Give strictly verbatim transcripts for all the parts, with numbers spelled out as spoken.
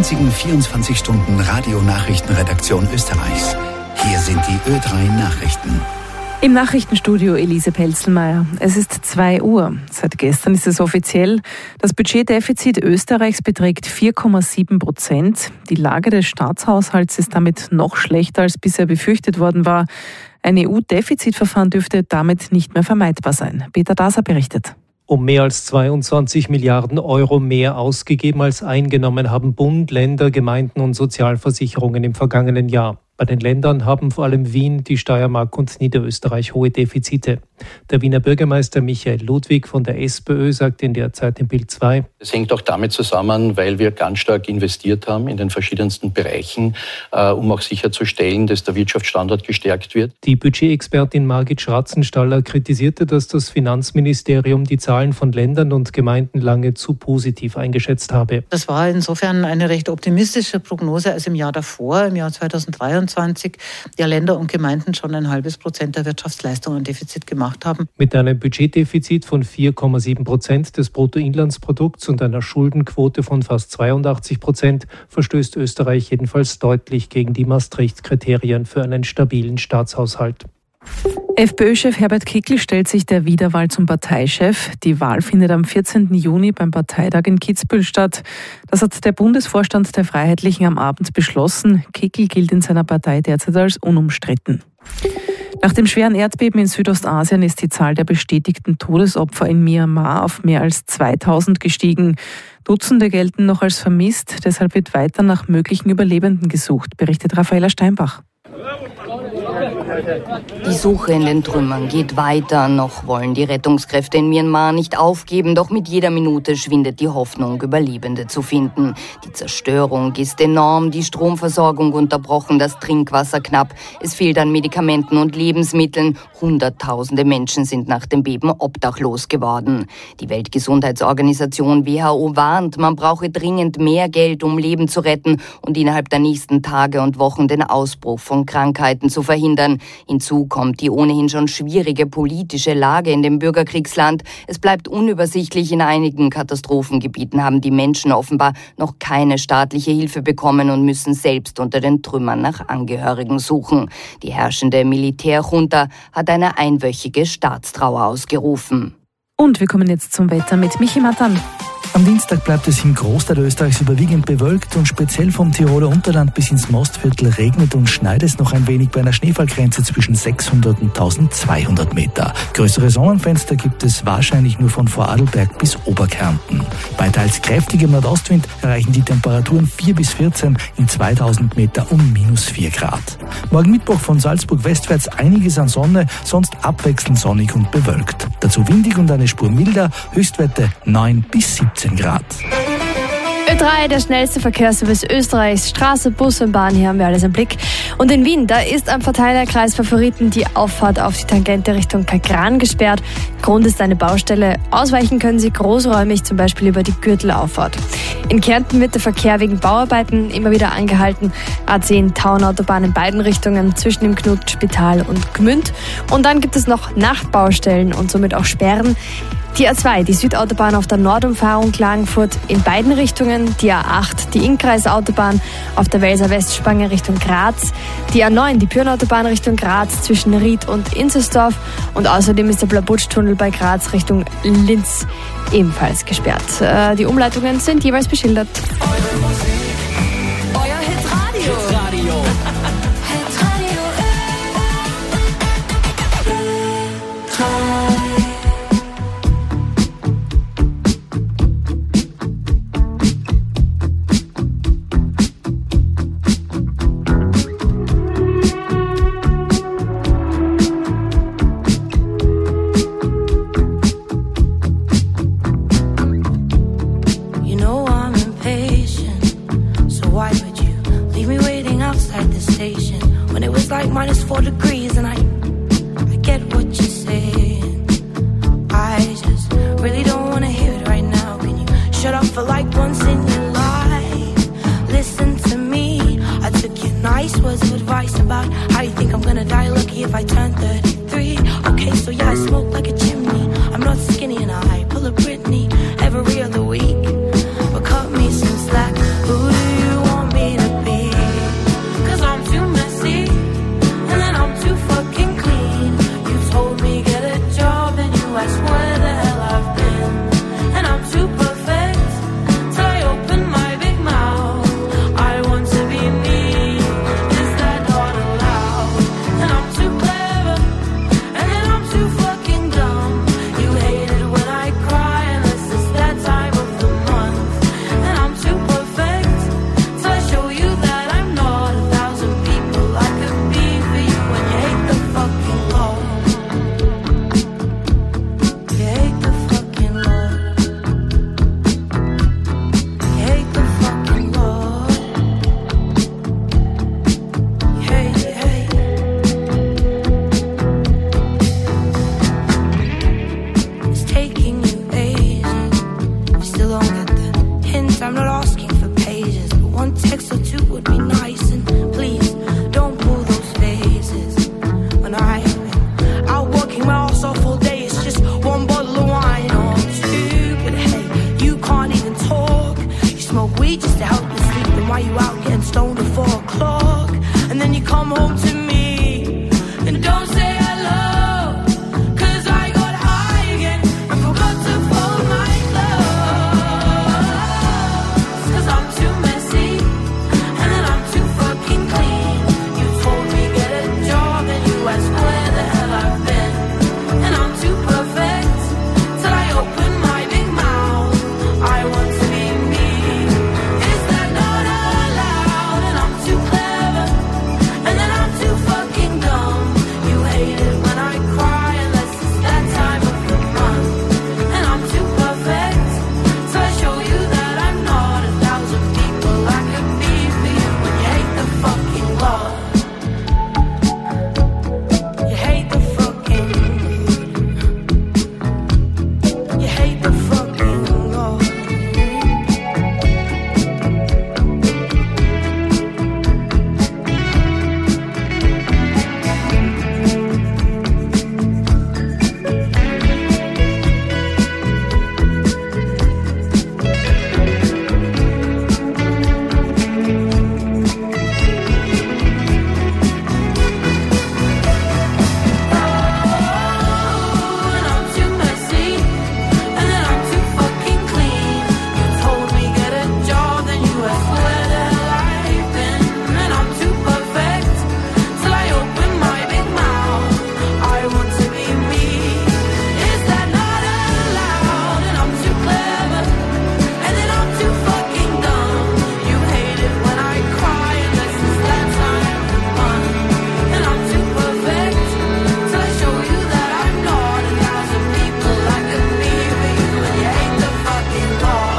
einzigen vierundzwanzig Stunden Radionachrichtenredaktion Österreichs. Hier sind die Ö drei Nachrichten. Im Nachrichtenstudio Elise Pelzelmeier. Es ist zwei Uhr. Seit gestern ist es offiziell. Das Budgetdefizit Österreichs beträgt vier Komma sieben Prozent. Die Lage des Staatshaushalts ist damit noch schlechter, als bisher befürchtet worden war. Ein E U-Defizitverfahren dürfte damit nicht mehr vermeidbar sein. Peter Daser berichtet. Um mehr als zweiundzwanzig Milliarden Euro mehr ausgegeben als eingenommen haben Bund, Länder, Gemeinden und Sozialversicherungen im vergangenen Jahr. Bei den Ländern haben vor allem Wien, die Steiermark und Niederösterreich hohe Defizite. Der Wiener Bürgermeister Michael Ludwig von der SPÖ sagt in der Zeit im Bild zwei: Es hängt auch damit zusammen, weil wir ganz stark investiert haben in den verschiedensten Bereichen, äh, um auch sicherzustellen, dass der Wirtschaftsstandort gestärkt wird. Die Budgetexpertin Margit Schratzenstaller kritisierte, dass das Finanzministerium die Zahlen von Ländern und Gemeinden lange zu positiv eingeschätzt habe. Das war insofern eine recht optimistische Prognose als im Jahr davor, im Jahr zweitausenddreiundzwanzig. Ja, Länder und Gemeinden schon ein halbes Prozent der Wirtschaftsleistung an Defizit gemacht haben. Mit einem Budgetdefizit von vier Komma sieben Prozent des Bruttoinlandsprodukts und einer Schuldenquote von fast zweiundachtzig Prozent verstößt Österreich jedenfalls deutlich gegen die Maastricht-Kriterien für einen stabilen Staatshaushalt. FPÖ-Chef Herbert Kickl stellt sich der Wiederwahl zum Parteichef. Die Wahl findet am vierzehnten Juni beim Parteitag in Kitzbühel statt. Das hat der Bundesvorstand der Freiheitlichen am Abend beschlossen. Kickl gilt in seiner Partei derzeit als unumstritten. Nach dem schweren Erdbeben in Südostasien ist die Zahl der bestätigten Todesopfer in Myanmar auf mehr als zweitausend gestiegen. Dutzende gelten noch als vermisst, deshalb wird weiter nach möglichen Überlebenden gesucht, berichtet Raffaella Steinbach. Die Suche in den Trümmern geht weiter. Noch wollen die Rettungskräfte in Myanmar nicht aufgeben, doch mit jeder Minute schwindet die Hoffnung, Überlebende zu finden. Die Zerstörung ist enorm, die Stromversorgung unterbrochen, das Trinkwasser knapp. Es fehlt an Medikamenten und Lebensmitteln. Hunderttausende Menschen sind nach dem Beben obdachlos geworden. Die Weltgesundheitsorganisation W H O warnt, man brauche dringend mehr Geld, um Leben zu retten und innerhalb der nächsten Tage und Wochen den Ausbruch von Krankheiten zu verhindern. Hinzu kommt die ohnehin schon schwierige politische Lage in dem Bürgerkriegsland. Es bleibt unübersichtlich. In einigen Katastrophengebieten haben die Menschen offenbar noch keine staatliche Hilfe bekommen und müssen selbst unter den Trümmern nach Angehörigen suchen. Die herrschende Militärjunta hat eine einwöchige Staatstrauer ausgerufen. Und wir kommen jetzt zum Wetter mit Michi Matan. Am Dienstag bleibt es im Großteil Österreichs überwiegend bewölkt und speziell vom Tiroler Unterland bis ins Mostviertel regnet und schneit es noch ein wenig bei einer Schneefallgrenze zwischen sechshundert und tausendzweihundert Meter. Größere Sonnenfenster gibt es wahrscheinlich nur von Vorarlberg bis Oberkärnten. Bei teils kräftigem Nordostwind erreichen die Temperaturen vier bis vierzehn, in zweitausend Meter um minus vier Grad. Morgen Mittwoch von Salzburg westwärts einiges an Sonne, sonst abwechselnd sonnig und bewölkt. Dazu windig und eine Spur milder, Höchstwerte neun bis siebzehn Grad. Ö drei, der schnellste Verkehrsservice Österreichs. Straße, Bus und Bahn, hier haben wir alles im Blick. Und in Wien, da ist am Verteilerkreis Favoriten die Auffahrt auf die Tangente Richtung Kagran gesperrt. Grund ist eine Baustelle. Ausweichen können Sie großräumig, zum Beispiel über die Gürtelauffahrt. In Kärnten wird der Verkehr wegen Bauarbeiten immer wieder angehalten. A zehn Tauenautobahn in beiden Richtungen zwischen dem Knut, Spital und Gmünd. Und dann gibt es noch Nachtbaustellen und somit auch Sperren. Die A zwei, die Südautobahn auf der Nordumfahrung Klagenfurt in beiden Richtungen, die A acht, die Innkreisautobahn auf der Welser Westspange Richtung Graz, die A neun, die Pyrnautobahn Richtung Graz zwischen Ried und Inzersdorf und außerdem ist der Blabutsch-Tunnel bei Graz Richtung Linz ebenfalls gesperrt. Die Umleitungen sind jeweils beschildert. Eure Musik, euer Hitradio. Hitradio. Hitradio. Minus four degrees and I, I get what you're saying. I just really don't want to hear it right now. Can you shut up for like once in your life? Listen to me. I took your nice words of advice about how you think I'm gonna die lucky if I turn thirty-three. Okay, so yeah, I smoke like a chimney. I'm not skinny and I pull a Britney every other week. But cut me some slack. Who do you want? and then you come home to me and don't say hello, 'cause I got high again and forgot to fold my clothes, 'cause I'm too messy and then I'm too fucking clean. You told me get a job and you asked where the hell I've been, and I'm too perfect till I open my big mouth. I want to be me. Is that not allowed? And I'm too clever and then I'm too fucking dumb. You hate it when I cry unless it's that time of the month, and I'm too perfect so I show you that I'm not a thousand people I could be for you. When you hate the fucking law, you hate the fucking, you hate the fucking law. And I'm too messy and then I'm too fucking clean. You told me get a job, then you asked where the hell I've been, and I'm too perfect till I open my big mouth. I want to be me. Is that not allowed? And I'm too clever and then I'm too fucking dumb. You hate it when I cry unless it's that time of the month, and I'm too perfect till I show you that I'm not a thousand people I could be for you. And you hate the fucking law.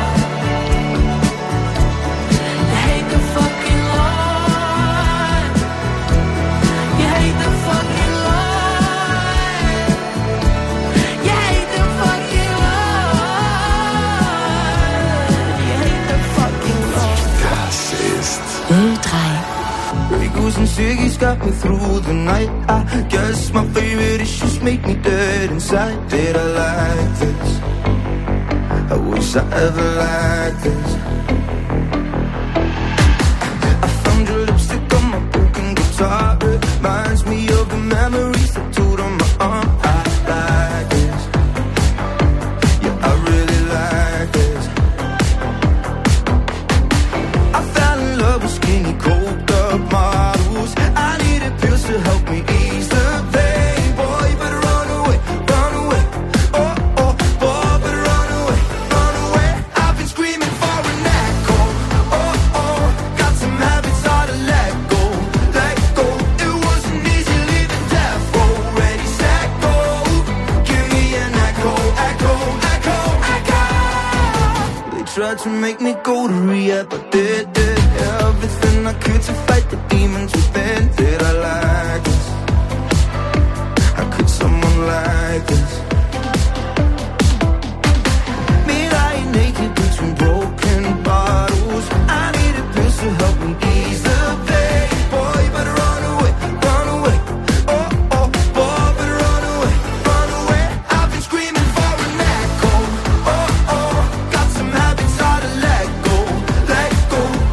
You hate the fucking law. You hate the fucking law. You hate the fucking law. You hate the fucking law. Das ist Ö drei. Grey Goose and Siggy's got me through the night. I guess my favorite issues make me dead inside. Did I like this? I wish I ever liked this. I found your lipstick on my broken guitar. Reminds me of the memories I told on my arm. I like this. Yeah, I really like this. I fell in love with skinny, coked up models. I needed pills to help me ease the pain. Boy, you better run away, run away. Oh, oh, boy, better run away, run away. I've been screaming for an echo. Oh, oh, got some habits hard to let go, let go. It wasn't easy leaving death row. Ready, set, go. Give me an echo, echo, echo, echo. They tried to make me go to rehab, but did, did everything I could to fight the demons within. Did I like this? How could someone like this? Me lying naked between broken bottles. I needed pills to help me ease the pain. Boy, you better run away, run away. Oh, oh, boy, better run away, run away. I've been screaming for an echo. Oh, oh, got some habits hard to let go, let go.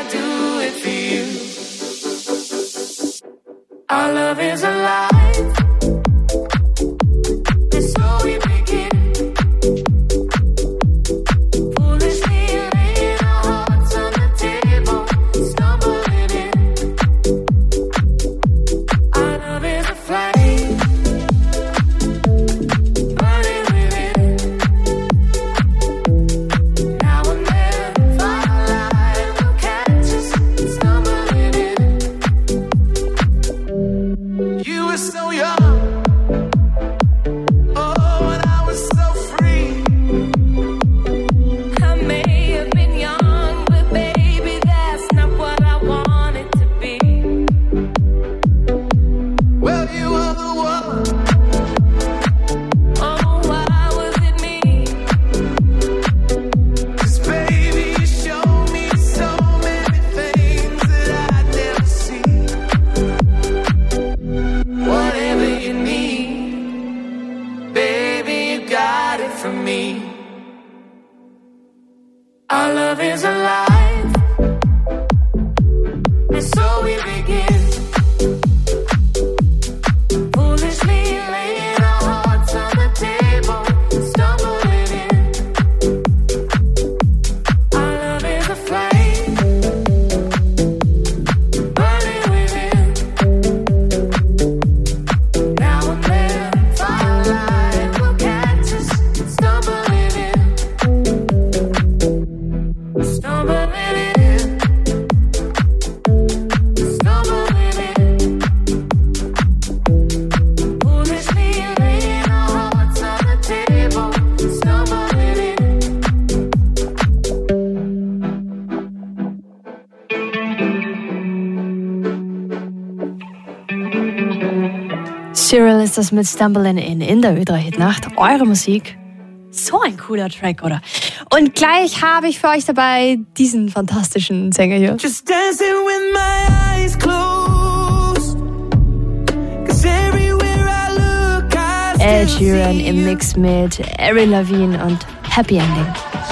I do it for you. Our love is alive. And so we begin. Foolishly laying our hearts on the table, stumbling in. Our love is a flame, burning within. Now and then, firelight will catch us stumbling in. You were so young, oh, and I was so free. I may have been young, but baby, that's not what I wanted to be. Well, you were the one. Oh, why was it me? 'Cause baby, you showed me so many things that I'd never see. Whatever you need, baby, you got it from me. Our love is alive, and so we begin. Foolishly laying our hearts on the table, stumbling in. Our love is a flame, burning within. Now and then, firelight will catch us stumbling in. Stumbling in. Stumbling in. Foolishly laying our hearts on the table, stumbling in. Cyril ist das mit Stumbling In in der Ö drei Hit Nacht. Eure Musik. So ein cooler Track, oder? Und gleich habe ich für euch dabei diesen fantastischen Sänger hier. Just dancing with my eyes closed. 'Cause everywhere I look, I Ed still Sheeran see im you. Mix mit Avril Lavigne und Happy Ending.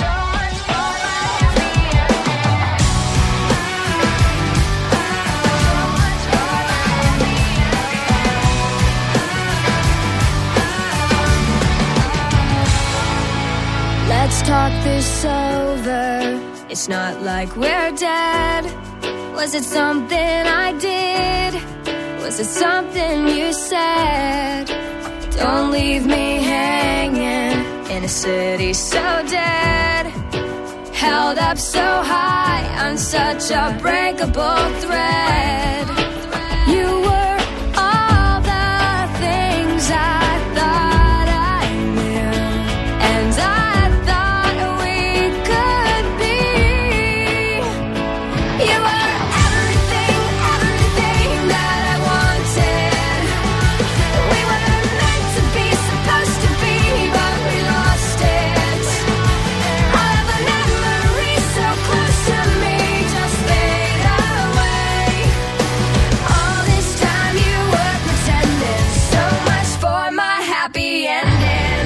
Let's talk this over. It's not like we're dead. Was it something I did? Was it something you said? Don't leave me hanging in a city so dead. Held up so high on such a breakable thread. You were all the things I thought I knew, and I thought we could be. You were everything, everything that I wanted. We were meant to be, supposed to be, but we lost it. All of the memories so close to me just fade away. All this time you were pretending, so much for my happy ending.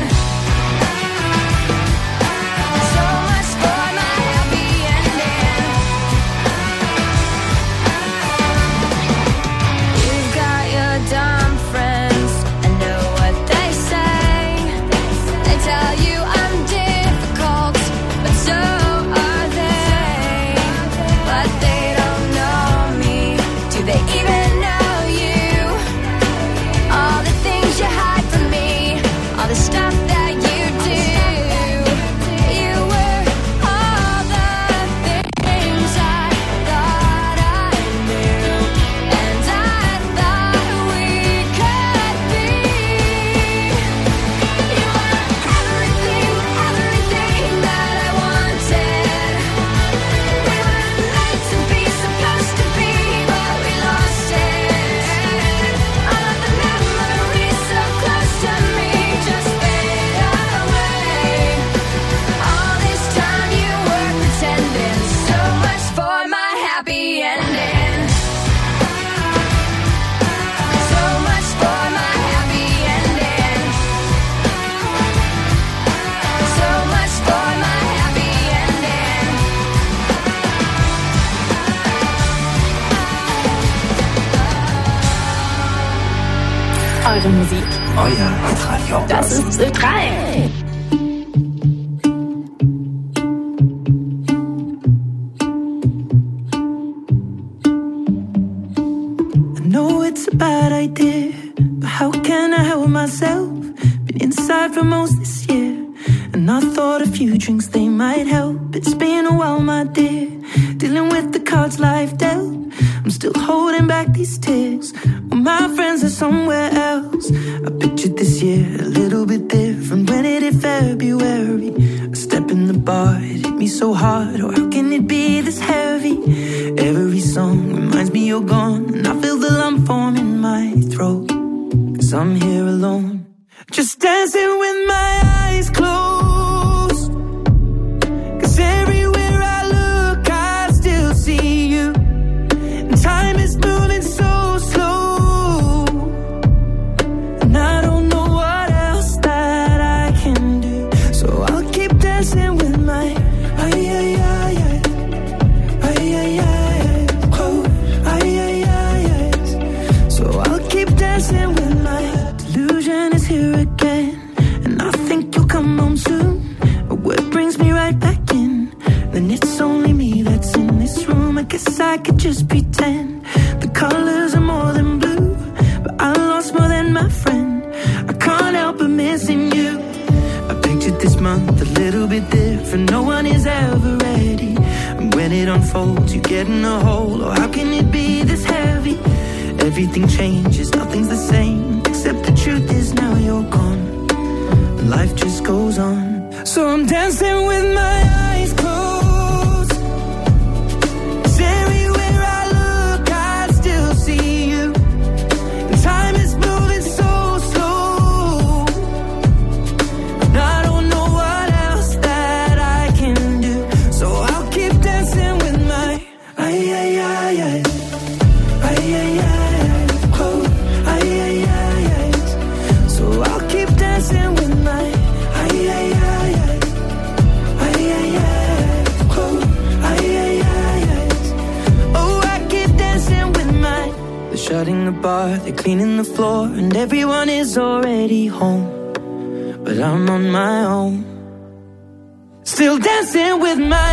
So much for my happy ending. You've got your dumb friends, I know what they say. They tell you I'm difficult, but so are they. But they don't know me. Do they even know you? All the things you hide from me, all the stuff that you do. You were all the things I thought I knew, and I thought we could be. You were everything, everything that I wanted. We were meant to be, supposed to be, but we lost it. All of the memories so close to me just fade away. All this time you were pretending, so much for my happy ending. So much for my happy ending. So much for my happy ending. Eure Musik. Euer Hitradio. Das ist Ö drei. I know it's a bad idea, but how can I help myself? Been inside for most this year, and I thought a few drinks, they might help. It's been a while, my dear, dealing with the cards life dealt. I'm still holding back these tears, well, my friends are somewhere else. I pictured this year a little bit different when it hit February. A step in the bar, it hit me so hard, oh how can it be this heavy? Every song reminds me you're gone, and I feel the lump form in my throat, 'cause I'm here alone, just dancing with my eyes closed. 'Cause everywhere I look I still see you, and time is moving so slow, and I don't know what else that I can do, so I'll keep dancing with my ay ay ay ay ay ay ay close ay ay ay ay. So I'll keep dancing with my delusion is here again, and I think you'll come home soon. A word brings me right back in, then it's only me that's in this room. I guess I could just pretend the colors are more than blue, but I lost more than my friend. I can't help but missing you. I pictured this month a little bit different, no one is ever ready, and when it unfolds you get in a hole, oh how can it be this heavy? Everything changes, nothing's the same, except the truth is now you're gone, and life just goes on. So I'm dancing with my eyes closed, 'cause everywhere I look I still see you, and time is moving so slow, and I don't know what else that I can do, so I'll keep dancing with my ay ay ay ay ay ay ay close ay ay ay ay. So I'll keep dancing with my ay ay ay ay ay ay ay close ay ay ay ay. Oh, I keep dancing with my. They're shutting the bar, they're cleaning the floor, and everyone is already home, but I'm on my own, still dancing with my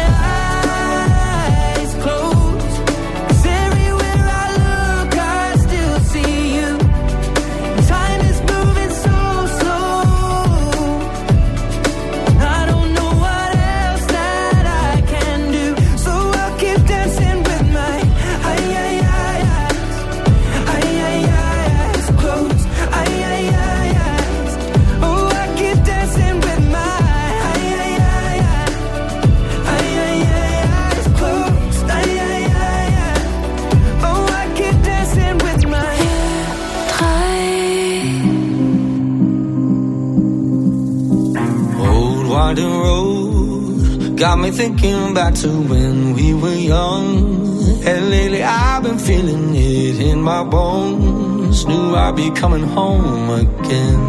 eyes closed. 'Cause everywhere I look I still see you, and time is moving so slow, and I don't know what else that I can do, so I'll keep dancing with my ay ay ay ay ay ay eyes closed ay ay ay eyes. Oh, I keep dancing with my ay ay ay ay ay ay eyes closed ay ay ay ay. Oh, I keep dancing with my Old winding road got me thinking back to when we were young, and lately I've been feeling it in my bones. Knew I'd be coming home again.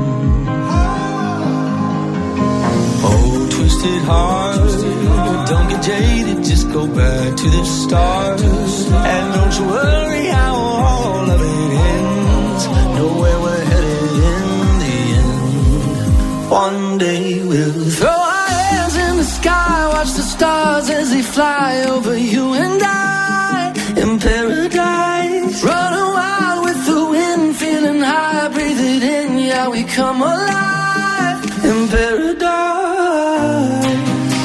Oh, twisted heart, don't get jaded, just go back to the start, and don't you worry how all of it ends. Know where we're headed in the end. One day we'll throw our hands in the sky, watch the stars as they fly over you and I in paradise. Running wild with the wind, feeling high, breathe it in, yeah, we come alive in paradise.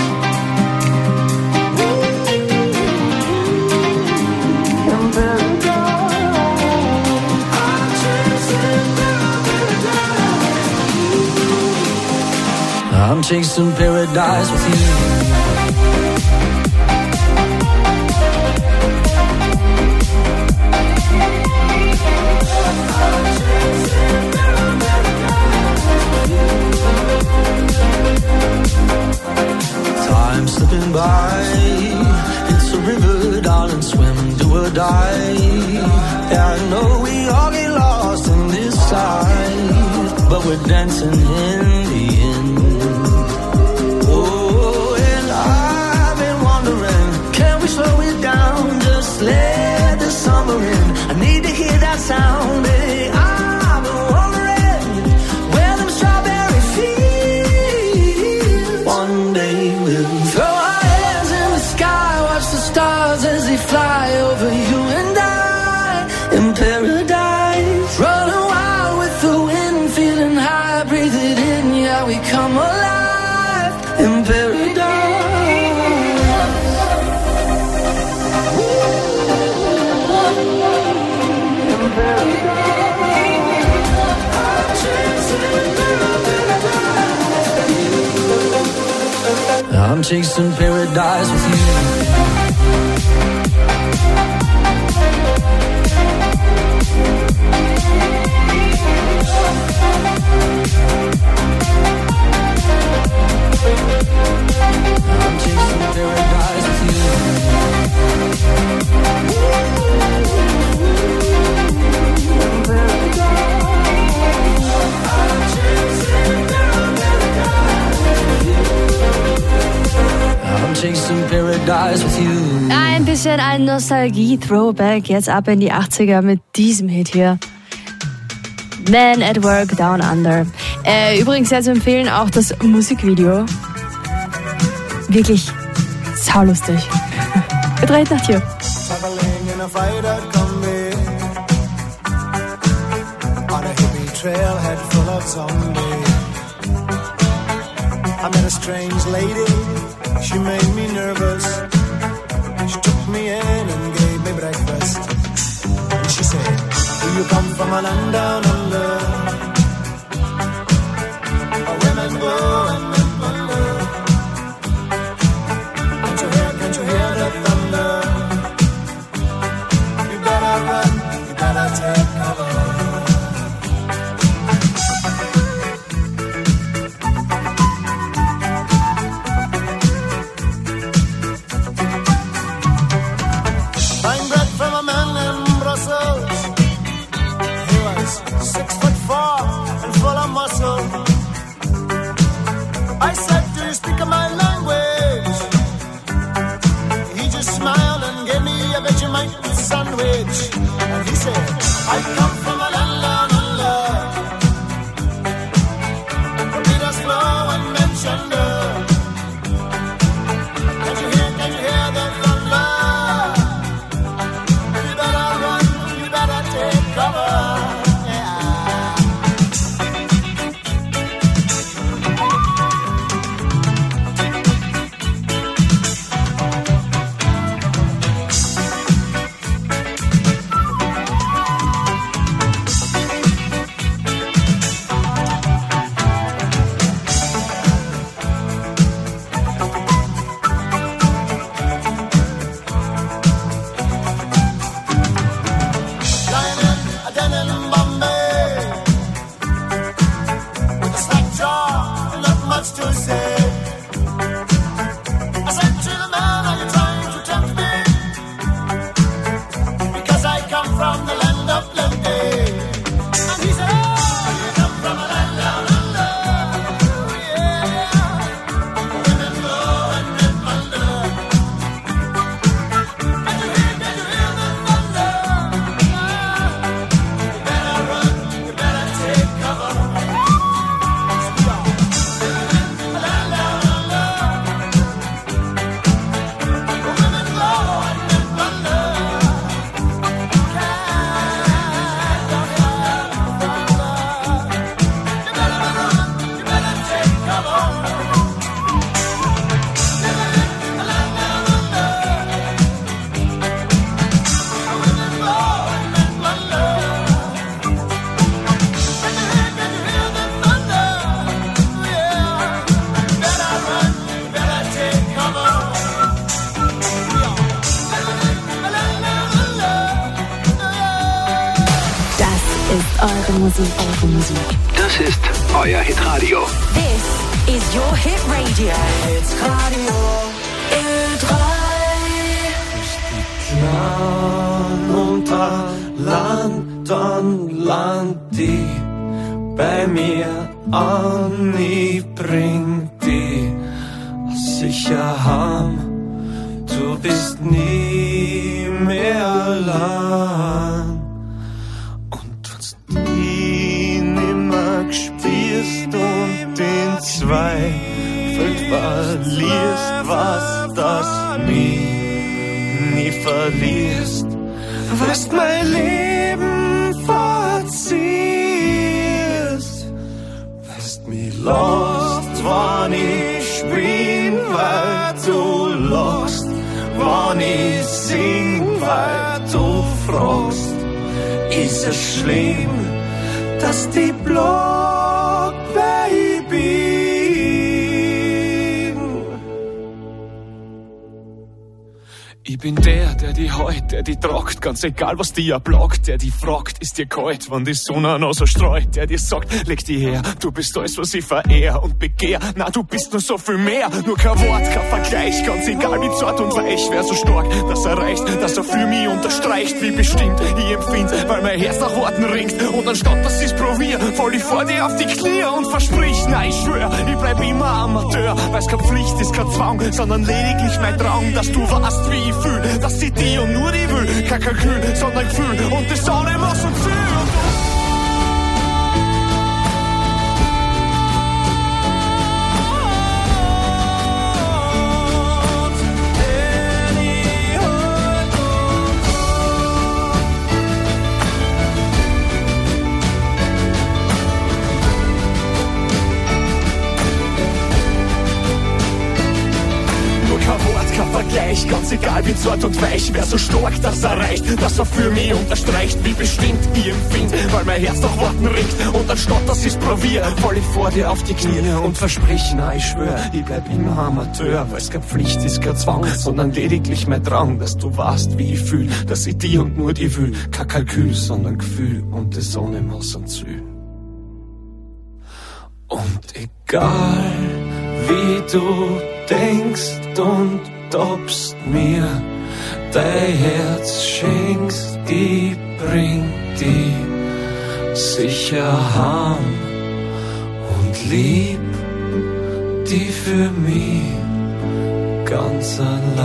In paradise. I'm chasing paradise. I'm chasing paradise with you. Time slipping by, it's a river, darling, swim, do or die. Yeah, I know we all get lost in this life, but we're dancing in the end. Oh, and I've been wondering, can we slow it down, just let the summer in? I need to hear that sound, baby. I've been wondering. fly over you and I in paradise. Running wild with the wind, feeling high, breathe it in, yeah, we come alive in paradise. In paradise. I'm chasing paradise with you. I'm chasing paradise with you. I'm chasing paradise with you. Ein bisschen ein Nostalgie-Throwback, jetzt ab in die achtziger mit diesem Hit hier. Man at Work Down Under. Äh, übrigens sehr zu empfehlen auch das Musikvideo. Wirklich saulustig. Gedreht nach hier. I met a strange lady, she made me nervous. She took me in and gave me breakfast. And she said, do you come from a land down under? Where women go and men wonder. Can't you hear, can't you hear the thunder? You better run, you better take cover. I said, do you speak my language? He just smiled and gave me a Vegemite sandwich. And he said, I come from a land down under. Torpedoes flow and men chunder. Can't you hear, can't you hear the thunder? You better run, you better take cover. Musik, eure Musik. Das ist euer Hitradio. This is your Hit Radio. Hitradio Ö drei. Unter Land an Land, die bei mir an, ich bring die sicher heim. Du bist nie mehr allein. Gespürst und in Zweifel verlierst, was das mich nie verliert. verlierst, was mein Leben verziehst, wirst mich lost, wann ich bin, weil du lost, wann ich sing, weil du fragst, ist es schlimm, dass die Block Baby. Ich bin der, der die heut, der die tragt, ganz egal was die erblockt, der die fragt, ist dir kalt, wenn die Sonne noch so streut, der dir sagt, leg die her, du bist alles, was ich verehr und begehr, na du bist nur so viel mehr, nur kein Wort, kein Vergleich, ganz egal wie zart und weich, wer so stark, dass er reicht, dass er für mich unterstreicht, wie bestimmt ich empfind, weil mein Herz nach Worten ringt und anstatt dass ich's probier, fall ich vor dir auf die Knie und versprich, nein, ich schwör, ich bleib immer Amateur, weil's keine Pflicht ist, kein Zwang, sondern lediglich mein Traum, dass du weißt, wie ich fühl, dass sie die und nur die will, kein Kalkül, sondern Gefühl und das Sonne muss uns fühlen. Vergleich, ganz egal wie zart und weich, wer so stark das erreicht, dass er für mich unterstreicht, wie bestimmt ich empfind, weil mein Herz nach Worten ringt und anstatt dass ich's probier, fall ich vor dir auf die Knie und versprich, na ich schwör, ich bleib immer Amateur, weil's keine Pflicht ist, kein Zwang, sondern lediglich mein Drang, dass du weißt, wie ich fühl, dass ich die und nur die will, kein Kalkül, sondern Gefühl und die Sonne muss uns Ziel. Und egal wie du denkst und dobst mir dein Herz schenkst, die bringt die sicher heim und lieb die für mich ganz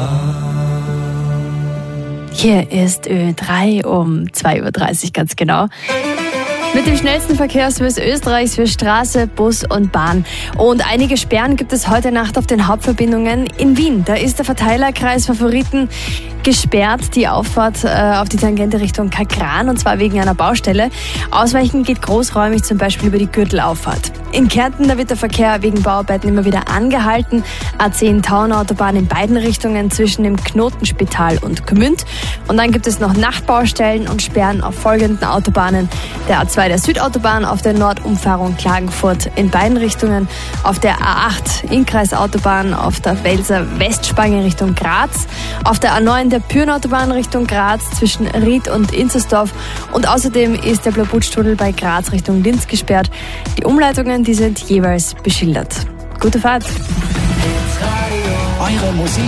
allein. Hier ist Ö drei um zwei Uhr dreißig ganz genau. Mit dem schnellsten Verkehrsservice Österreichs für Straße, Bus und Bahn. Und einige Sperren gibt es heute Nacht auf den Hauptverbindungen in Wien. Da ist der Verteilerkreis Favoriten gesperrt, die Auffahrt äh, auf die Tangente Richtung Kagran, und zwar wegen einer Baustelle. Ausweichen geht großräumig, zum Beispiel über die Gürtelauffahrt. In Kärnten, da wird der Verkehr wegen Bauarbeiten immer wieder angehalten. A zehn Tauenautobahn in beiden Richtungen zwischen dem Knotenspital und Gmünd. Und dann gibt es noch Nachtbaustellen und Sperren auf folgenden Autobahnen. Der A zwei der Südautobahn auf der Nordumfahrung Klagenfurt in beiden Richtungen, auf der A acht Innkreisautobahn auf der Welser Westspange Richtung Graz, auf der A neun der Pürnautobahn Richtung Graz zwischen Ried und Inzersdorf, und außerdem ist der Blaubutschtunnel bei Graz Richtung Linz gesperrt. Die Umleitungen, die sind jeweils beschildert. Gute Fahrt! Eure Musik.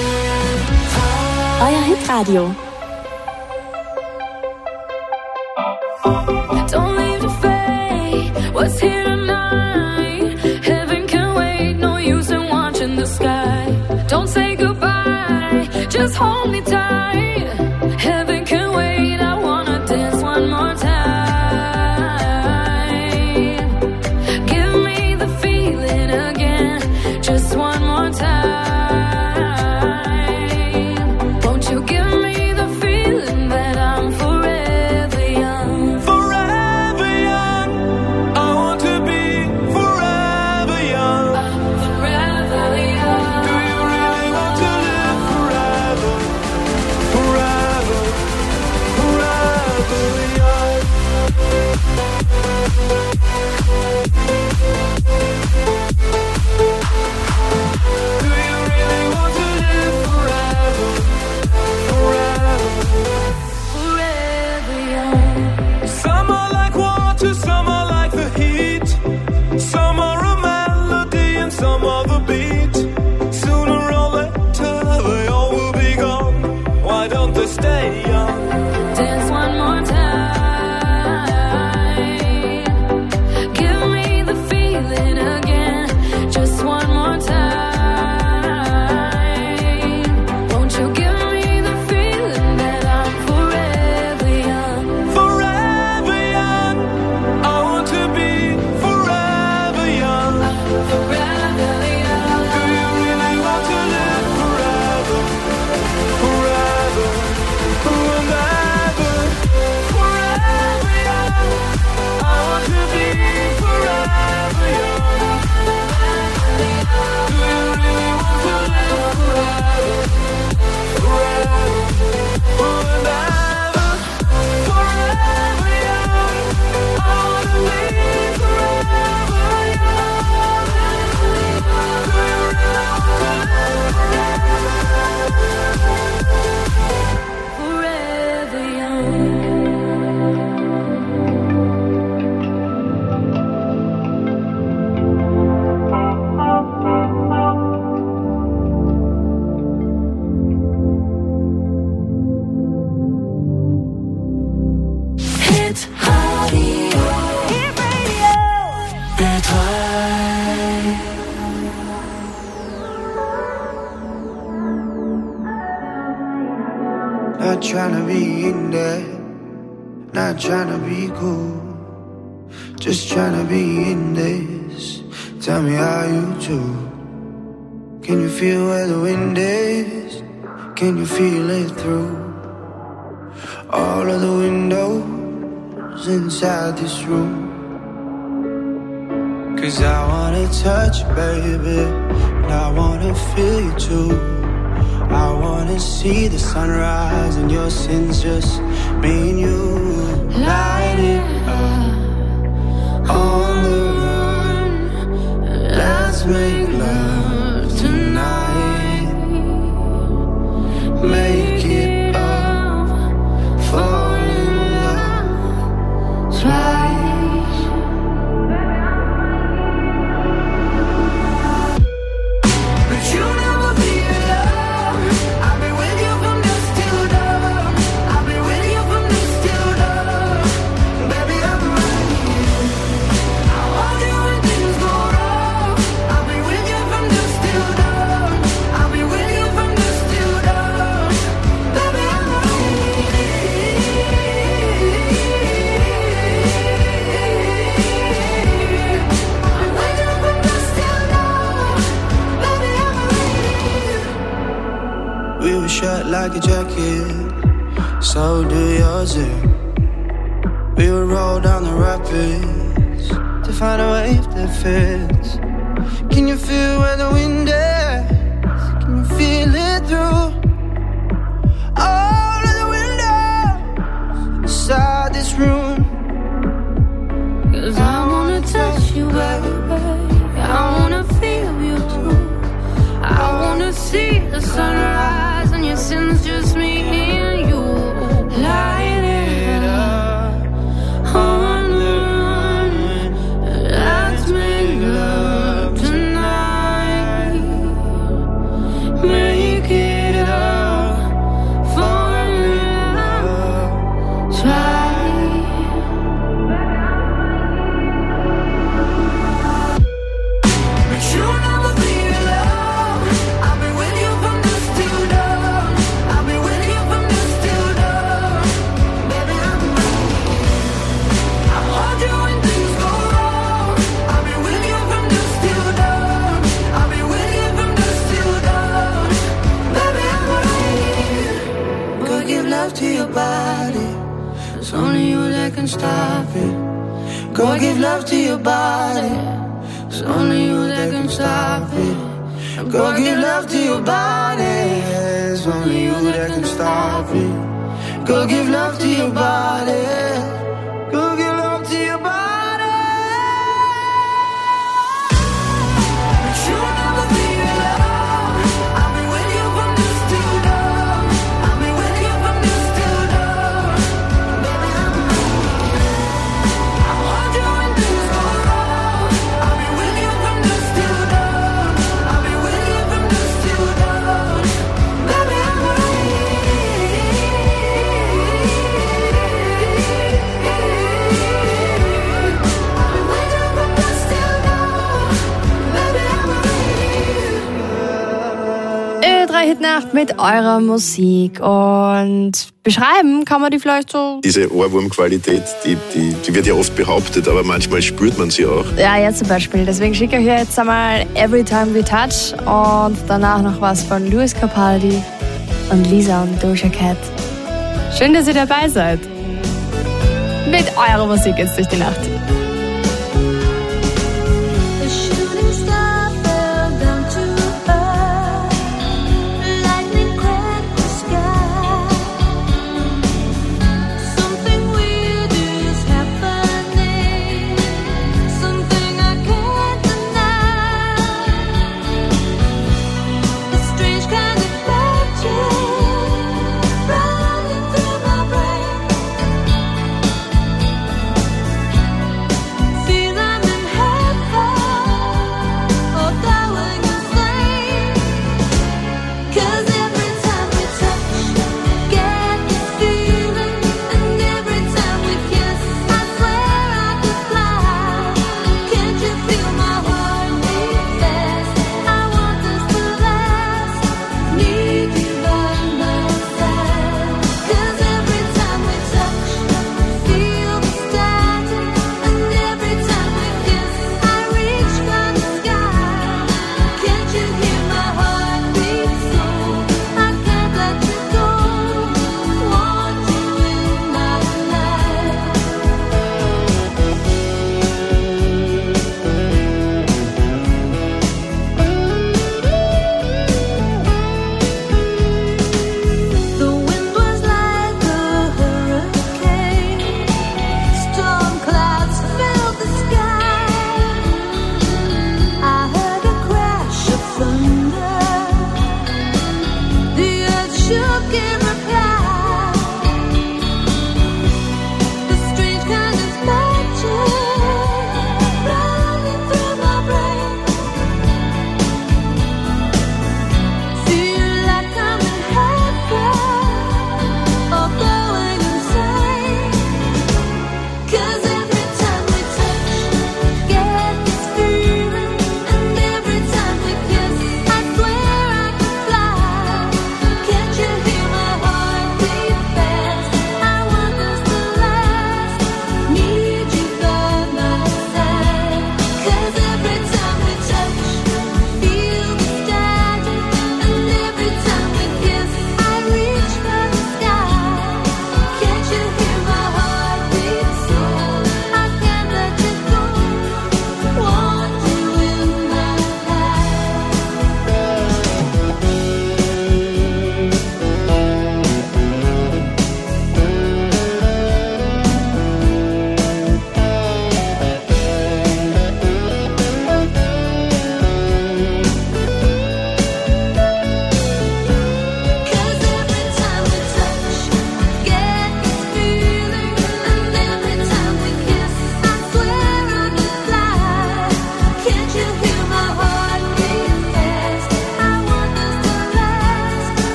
Euer Hitradio. Don't leave the fate, what's here tonight? Heaven can wait, no use in watching the sky. Don't say goodbye, just hold me tight. Heaven can wait, I wanna dance one more time. Give me the feeling again, just one more time. Won't you give me the feeling that I'm forever young? Hit Radio. Hit Radio. Ö drei. Not tryna be in there, not tryna be cool, just tryna be in this. Tell me how you do. Can you feel where the wind is? Can you feel it through all of the windows inside this room? Cause I wanna touch you, baby, and I wanna feel you too. I wanna see the sunrise and your sins, just me and you. Light it up on the run. Let's make love tonight. Make it up, fall in love twice. But you never be alone. I've been with you from dusk till dawn. I've been with you from dusk till dawn. Baby, I'm right here. I want you when things go wrong. I've been with you from dusk till dawn. I've been with you from dusk till dawn. Baby, I'm right here. I'm with you from dusk till dawn. Baby, I'm right here. We were shut like a jacket, so do yours. eh? We would roll down the rapids to find a wave that fits. Can you feel where the wind is? Can you feel it through all of the windows inside this room? Cause I wanna touch you, baby, I wanna feel you too. I wanna see the sunrise and your sins, just me and you. Light it up on the run. Let's make love tonight. Make it up, fall in love twice. But you'll never be alone. I've been with you from dusk till dawn. I've been with you from dusk till dawn. Baby, I'm right here. I want you when things go wrong. I've been with you from dusk till dawn. I've been with you from dusk till dawn. Baby, I'm right here. Go give love to your body. It's only you that can stop it. Go give love to your body. It's only you that can stop it. Go give love to your body. It's only you that can stop it. Go give love to your body. Go give love to your body. But you'll never be alone. I've been with you from dusk till dawn. I've been with you from dusk till dawn. Baby, I'm right here. I want you when things go wrong. I've been with you from dusk till dawn. I've been with you from dusk till dawn. Baby, I'm right here. I've been with you from dusk till dawn. Baby, I'm right here. Ö drei Hitnacht mit eurer Musik. Und beschreiben kann man die vielleicht so. Diese Ohrwurmqualität, die, die, die wird ja oft behauptet, aber manchmal spürt man sie auch. Ja, jetzt zum Beispiel. Deswegen schicke ich euch jetzt einmal Every Time We Touch und danach noch was von Lewis Capaldi und Lisa und Doja Cat. Schön, dass ihr dabei seid. Mit eurer Musik jetzt durch die Nacht. The shooting star fell down to earth. Lightning cracked the sky. Something weird is happening. Something I can't deny. A strange kind of magic running through my brain.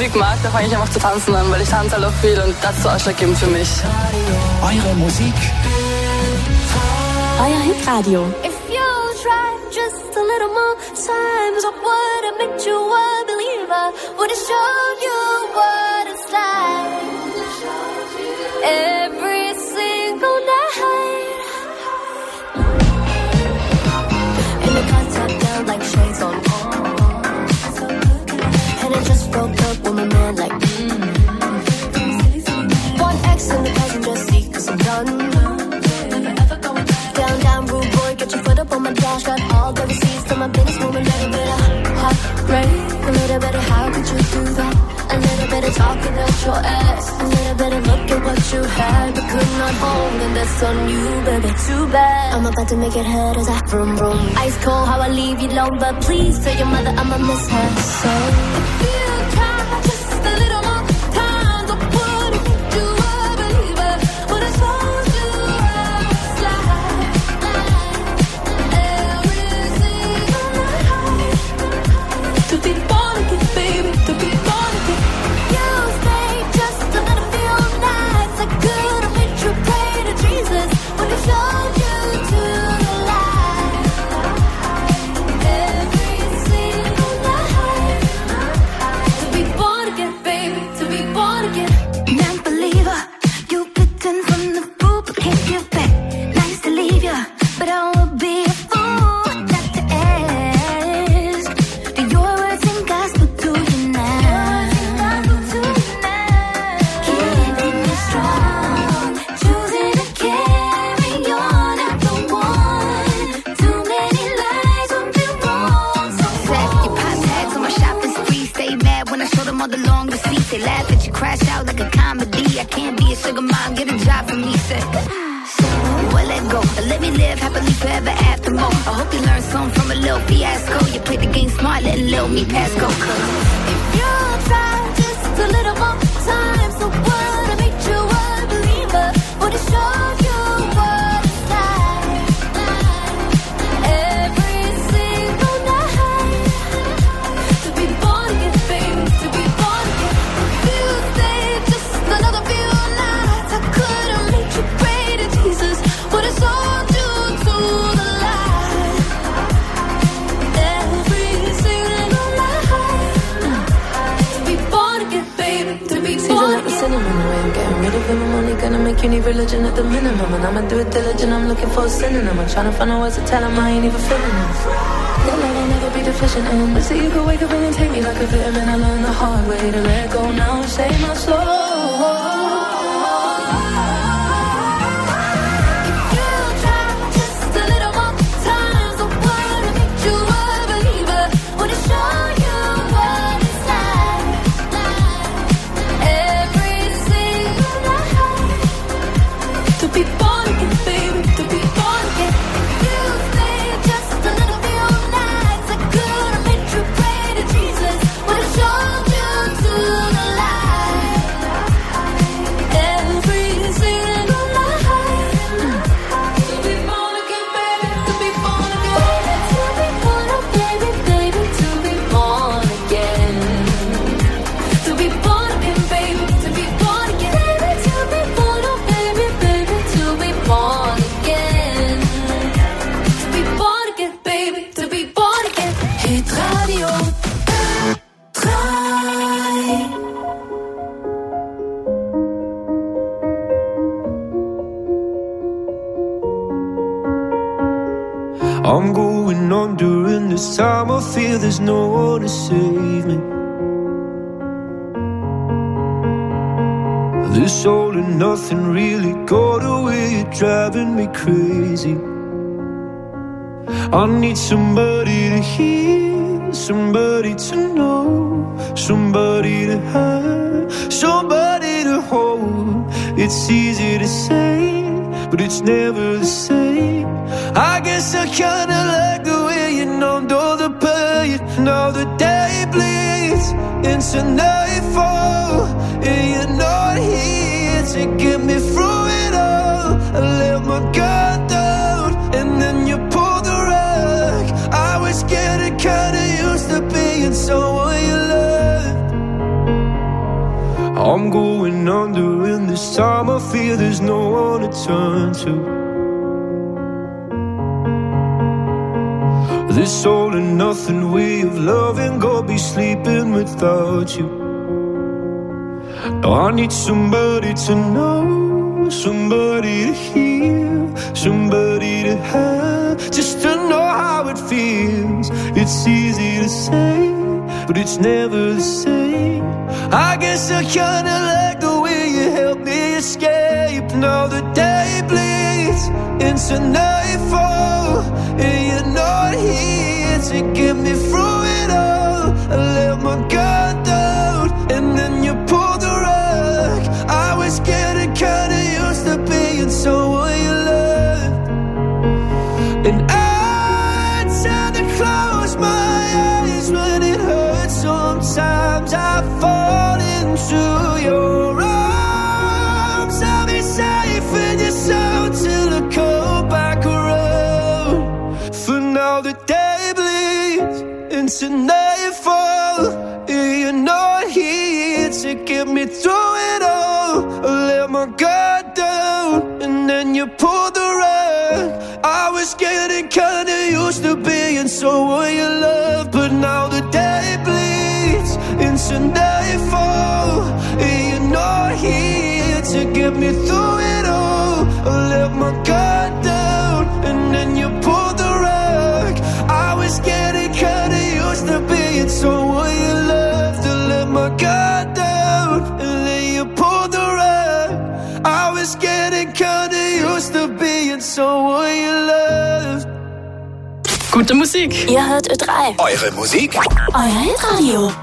Musik mag, da fange ich einfach zu tanzen an, weil ich tanze halt auch viel und das ist so ausschlaggebend für mich. Eure Musik. Euer Hitradio. If you try just a little more times, I would have made you a believer. Would have showed you what it's like. Every single night. In the contact down like shades on. And I just broke up with my man like mm. One X in the passenger seat cause I'm done. Down, down, rude boy, get your foot up on my dash. Got all the receipts to my business woman. Little bit of hot rain, a little bit of how could you do that? A little bit of talking at your ass, a little bit of look at what you had but could not hold, and that's on you, baby. Too bad. I'm about to make it hurt as I vroom vroom. Ice cold, how I leave you alone, but please tell your mother I'ma miss her. So if you try just a little more time, I would have made you a believer. Would have told you I was like every single night. To be born again, baby, to be born again. You stayed just a little few nights. I could have made you pray to Jesus when he showed you to the light. Every single night. To be born again, baby, to be born again. Non-believer, you bitten from the fruit but can't give back. Nice to leave ya, but I would be a fool not to ask. Do your words and gospel to you now? Keeping you strong, choosing to carry on after one. Too many lies won't be wrong. So Set your pop tags on my shopping spree. Stay mad when I show them all the long receipts. They laugh at you, crash out like a comedy. I can't be a sugar mom, get a job for me. Said, so, well, let go. Let me live happily forever after more. I hope you learn something from a little fiasco. You played the game smart, letting little me pass go. Cause if you try just a little more time, so would have made you a believer. Would have showed you what it's like. Every single night. To be born again, baby, to be born again. If you stayed just another few nights, I could have made you pray to Jesus. Would have sold you to the light. Every single night. To be born again, baby, to be Season born like the again. cinnamon away. I'm getting rid of him. I'm only gonna make you need religion at the minimum. And I'ma do it diligent. I'm looking for a synonym. I'm trying to find out ways to tell him I ain't even feeling him. Your love will never be deficient. And but see, you could wake up and take me like a vitamin. I learned the hard way to let go now and save my soul. Just a little more time, so would have made you a believer. Would have shown you what it's like. Every single night. To be born again, baby, to be born again. You stayed just a little few nights. I could have made you pray to Jesus. Would have shown you to the light. Every single night. To be born again, baby, to be born again. To be born, oh baby, baby, to be born again. To be born again, baby, to be born again. Baby, to be born, oh baby, baby, to be born again. To be born again, baby, to be born again. Hit Radio drei. I'm going on during this time. I feel there's no one to save me. This all and nothing really got away, you're driving me crazy. I need somebody to hear, somebody to know, somebody to have, somebody to hold. It's easy to say, but it's never the same. I guess I kinda like the way you numbed all the pain. Now the day bleeds into nightfall, and you're not here to get me through it all. I let my guard down, and then you pulled the rug. I was getting kinda used to being someone you loved. I'm going under, and this time I fear there's no one to turn to. This all and nothing way of loving, go be sleeping without you. Now I need somebody to know, somebody to hear, somebody to have, just to know how it feels. It's easy to say, but it's never the same. I guess I kinda like the way you help me escape. Now the day bleeds into nightfall, and you're not here to get me through it all. I let my guard down, and then you pulled the rug. I was getting kinda used to being someone you loved, and I tend to close my eyes when it hurts. Sometimes I fall into your arms. I'll be safe in your soul till I come back around. For now the day bleeds into nightfall, and you're not here to get me through it all. I let my guard down, and then you pulled the rug. I was getting kinda used to being someone you love, but now the day bleeds into nightfall, and you're not here to get me through it all. I let my guard down, and then you pulled the rug. I was getting kinda used to being someone you loved. To let my guard down, and then you pulled the rug. I was getting kinda used to being someone you loved. Gute Musik. Ihr hört Ö drei. Eure Musik? Euer Hitradio.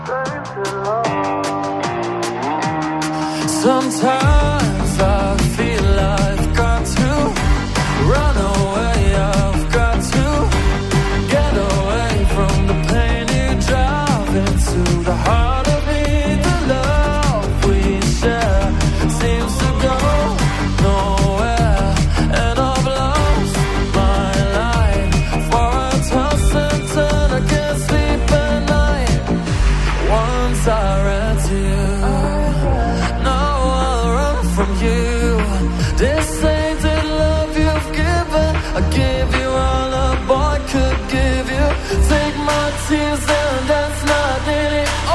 Sometimes I feel I've got to run away, I've got to get away from the pain you drive into the heart of me. The love we share seems to go nowhere, and I've lost my life for a toss and turn. I can't sleep at night. Once I ran to you, from you. This ain't the love you've given. I give you all a boy could give you. Take my tears and that's not in it. Oh,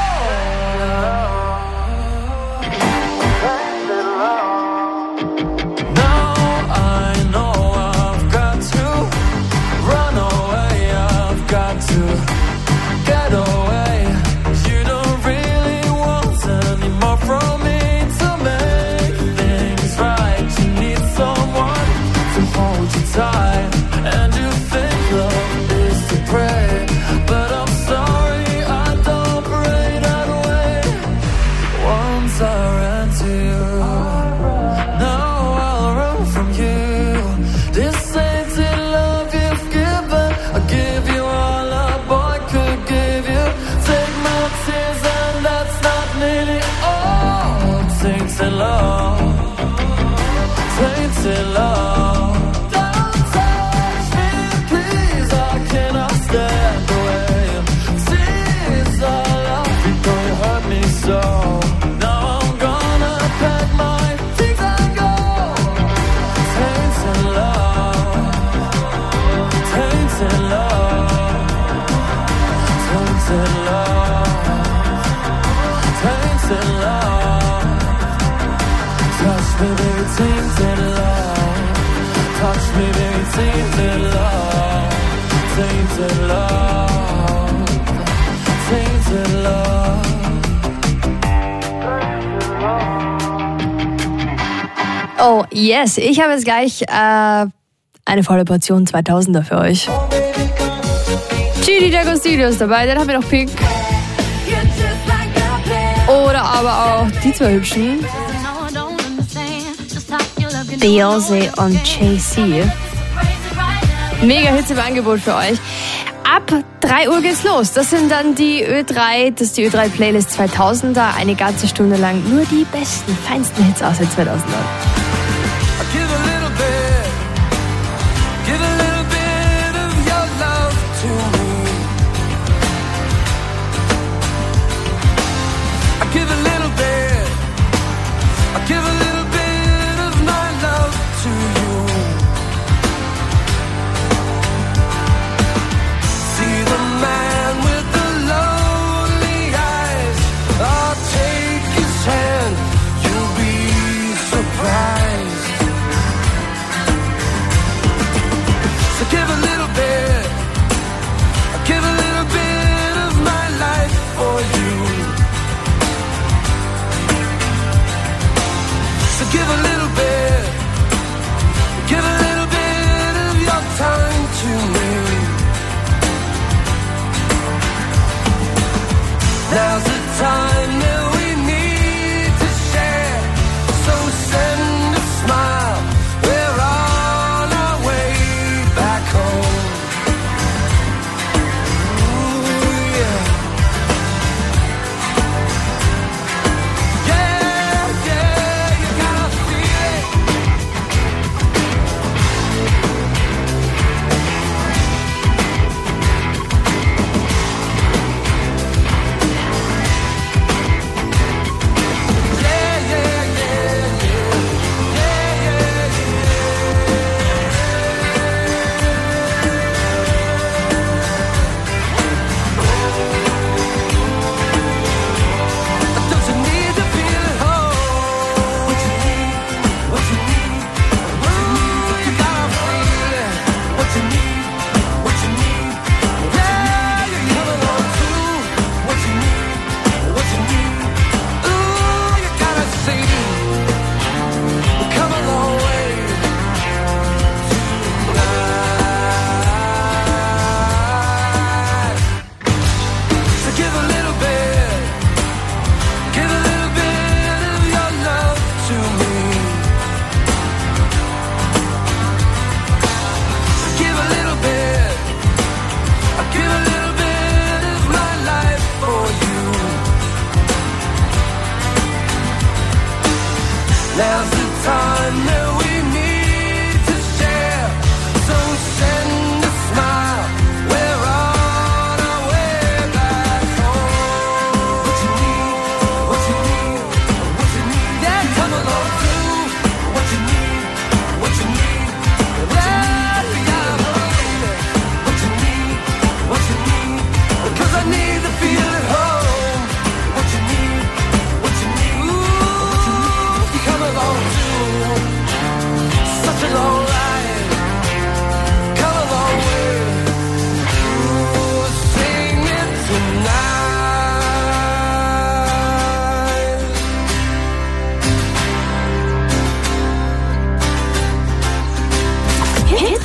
now I know I've got to run away. I've got to get away. You don't really want any more from me. Tight, and you think love is to pray, but I'm sorry, I don't pray that way. Once I ran to you, now I'll run from you. This ain't the love you've given. I give you all a boy could give you. Take my tears and that's not nearly all. Tainted love, tainted love. So now I'm gonna pack my things and go. Tainted love, tainted love, tainted love, tainted love. Touch me, baby, tainted love. Touch me, baby, tainted love. Tainted love, tainted love. Oh, yes. Ich habe jetzt gleich äh, eine volle Portion zweitausender für euch. Gigi D'Agostino ist dabei, den haben wir noch Pink. Oder aber auch die zwei Hübschen. Beyoncé und Jay-Z. Mega Hits im Angebot für euch. Ab drei Uhr geht's los. Das sind dann die Ö drei, das ist die Ö drei Playlist zweitausender. Eine ganze Stunde lang nur die besten, feinsten Hits aus den zweitausendern. Give a little bit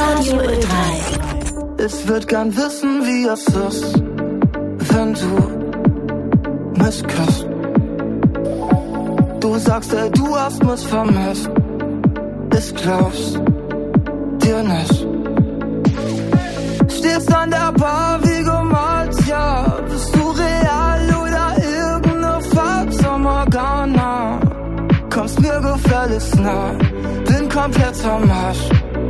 Radio Ö drei. Ich würd gern wissen, wie es ist, wenn du mich küsst. Du sagst, ey, du hast mich vermisst. Ich glaub's dir nicht. Stehst an der Bar wie gemalt, ja. Bist du real oder irgendeine Fatamorgana? Kommst mir gefälligst nah, bin komplett am Arsch.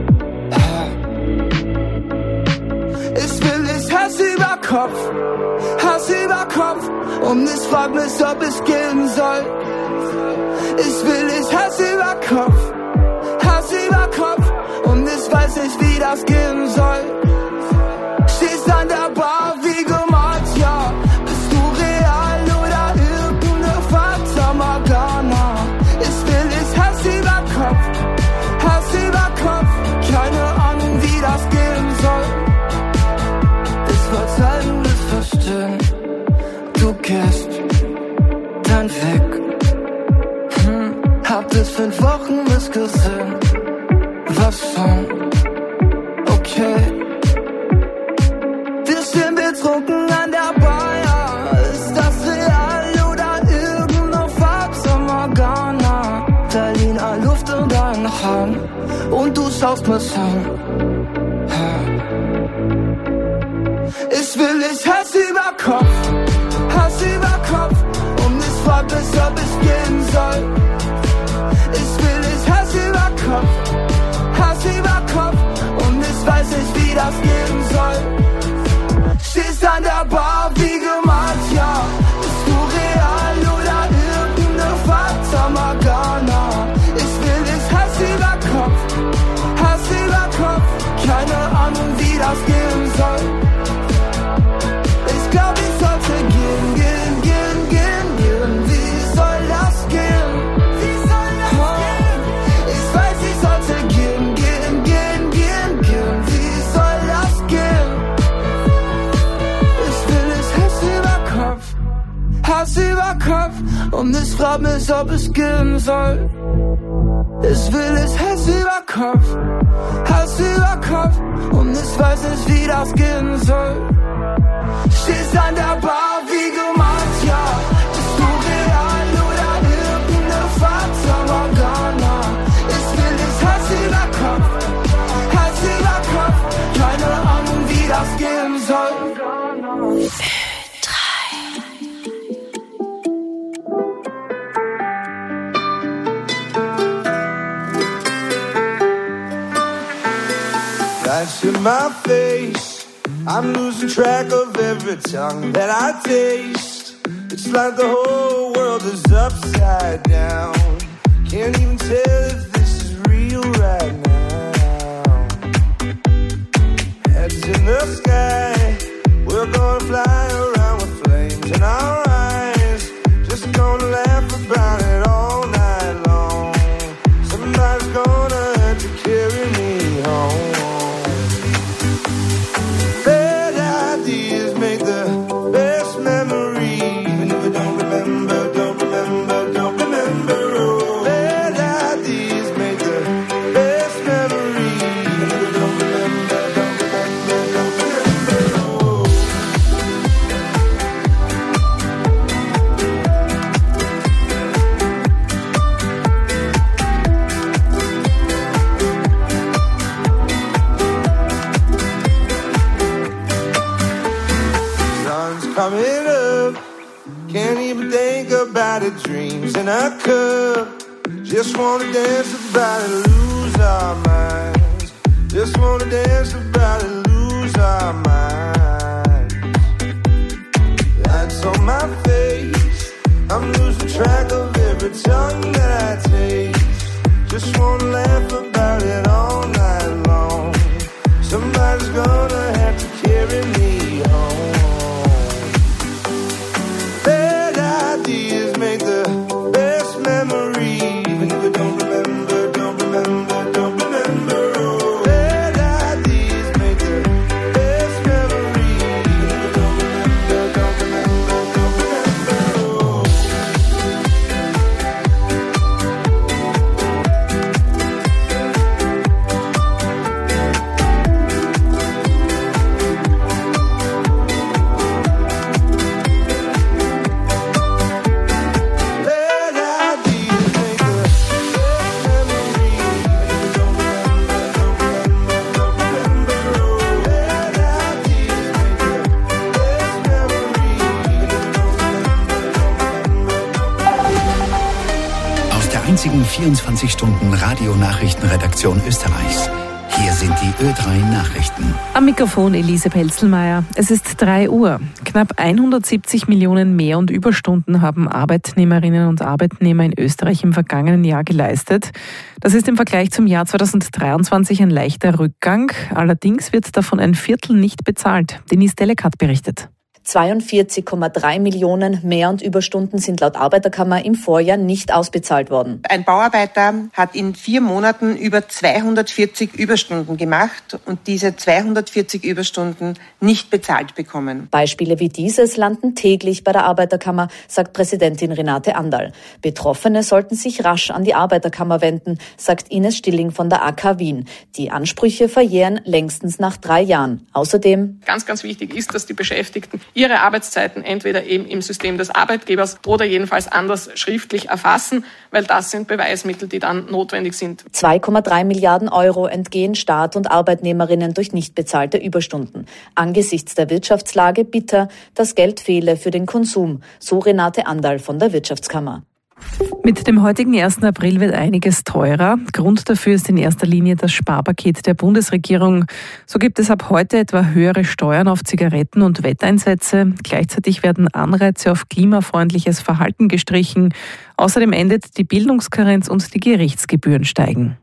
Ich will nicht Hass über Kopf, Hass über Kopf. Und ich frag mich, ob ich gehen soll. Ich will nicht Hass über Kopf, Hass über Kopf. Und ich weiß nicht, wie das gehen soll. Stehst an der Bar wie gemalt, ja. Bist du real oder irgendeine Fatamorgana? Ich will nicht Hass über Kopf, Hass über Kopf. Keine Ahnung, wie das gehen soll. Ich wollt's eigentlich verstehen. Du gehst dann weg. Hm, hab dich fünf Wochen nicht gesehen. Was schon? Okay. Wir stehen betrunken an der Bar, ja. Ist das real oder irgendeine Fatamorgana? Berliner Luft in deinen Haaren und du schaust mich an. Ich will nicht Hass über Kopf, Hass über Kopf. Und ich frag mich, ob ich gehen soll. Ich will nicht Hass über Kopf, Hass über Kopf. Und ich weiß nicht, wie das gehen soll. Stehst an der Bar wie gemalt, ja. Bist du real oder irgendeine Fatamorgana? Ich will nicht Hass über Kopf, Hass über Kopf. Keine Ahnung, wie das gehen soll. Ich glaub, ich sollte gehen, gehen, gehen, gehen, gehen. Wie soll das gehen? Wie soll das gehen? Ich weiß, ich sollte gehen, gehen, gehen, gehen, gehen. Wie soll das gehen? Ich will nicht Hass über Kopf, Hass über Kopf. Und ich frag mich, ob ich gehen soll. Ich will nicht Hass über Kopf, Hass über Kopf. Und ich weiß nicht, wie das gehen soll. Stehst an der Bar wie gemalt, ja. Bist du real oder irgendeine Fatamorgana? Ich will nicht Hass über Kopf, Hass über Kopf. Keine Ahnung, wie das gehen soll. Lights in my face, I'm losing track of every tongue that I taste. It's like the whole world is upside down. Can't even tell if this is real right now. Heads in the sky, we're gonna fly around with flames in our eyes. Just gonna laugh about it all night long. Somebody's gonna have to carry me home. Make the best memory, even if I don't remember, don't remember, don't remember. Oh, bad ideas make the best memory, even if I don't remember, don't remember, don't remember. Oh. Coming up, can't even think about it. Dreams in a cup, just wanna dance about it, lose our minds. Just wanna dance about it, lose our minds. Lights on my face, I'm losing track of every tongue that I taste. Just wanna laugh about it all night long. Somebody's gonna have to carry me home. Bad ideas make the best memory, even if I don't remember, don't remember, don't remember. Oh, bad ideas make the best memory, even if I don't remember, don't remember, don't remember. Oh. vierundzwanzig Stunden Radio-Nachrichtenredaktion Österreichs. Hier sind die Ö drei Nachrichten. Am Mikrofon Elise Pelzelmeier. Es ist drei Uhr. Knapp hundertsiebzig Millionen Mehr- und Überstunden haben Arbeitnehmerinnen und Arbeitnehmer in Österreich im vergangenen Jahr geleistet. Das ist im Vergleich zum Jahr zweitausenddreiundzwanzig ein leichter Rückgang. Allerdings wird davon ein Viertel nicht bezahlt. Denise Delekat berichtet. zweiundvierzig Komma drei Millionen Mehr- und Überstunden sind laut Arbeiterkammer im Vorjahr nicht ausbezahlt worden. Ein Bauarbeiter hat in vier Monaten über zweihundertvierzig Überstunden gemacht und diese zweihundertvierzig Überstunden nicht bezahlt bekommen. Beispiele wie dieses landen täglich bei der Arbeiterkammer, sagt Präsidentin Renate Anderl. Betroffene sollten sich rasch an die Arbeiterkammer wenden, sagt Ines Stilling von der A K Wien. Die Ansprüche verjähren längstens nach drei Jahren. Außerdem Ganz, ganz wichtig ist, dass die Beschäftigten ihre Arbeitszeiten entweder eben im System des Arbeitgebers oder jedenfalls anders schriftlich erfassen, weil das sind Beweismittel, die dann notwendig sind. zwei Komma drei Milliarden Euro entgehen Staat und Arbeitnehmerinnen durch nicht bezahlte Überstunden. Angesichts der Wirtschaftslage bitter, das Geld fehle für den Konsum, so Renate Anderl von der Wirtschaftskammer. Mit dem heutigen ersten April wird einiges teurer. Grund dafür ist in erster Linie das Sparpaket der Bundesregierung. So gibt es ab heute etwa höhere Steuern auf Zigaretten und Wetteinsätze. Gleichzeitig werden Anreize auf klimafreundliches Verhalten gestrichen. Außerdem endet die Bildungskarenz und die Gerichtsgebühren steigen.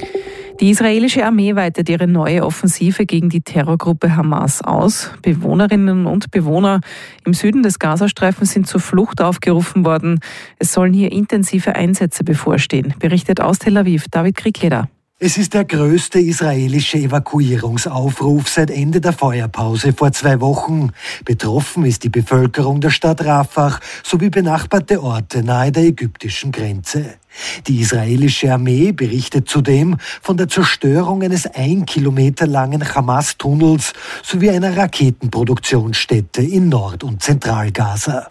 Die israelische Armee weitet ihre neue Offensive gegen die Terrorgruppe Hamas aus. Bewohnerinnen und Bewohner im Süden des Gazastreifens sind zur Flucht aufgerufen worden. Es sollen hier intensive Einsätze bevorstehen, berichtet aus Tel Aviv David Kriegleder. Es ist der größte israelische Evakuierungsaufruf seit Ende der Feuerpause vor zwei Wochen. Betroffen ist die Bevölkerung der Stadt Rafah sowie benachbarte Orte nahe der ägyptischen Grenze. Die israelische Armee berichtet zudem von der Zerstörung eines ein Kilometer langen Hamas-Tunnels sowie einer Raketenproduktionsstätte in Nord- und Zentralgaza.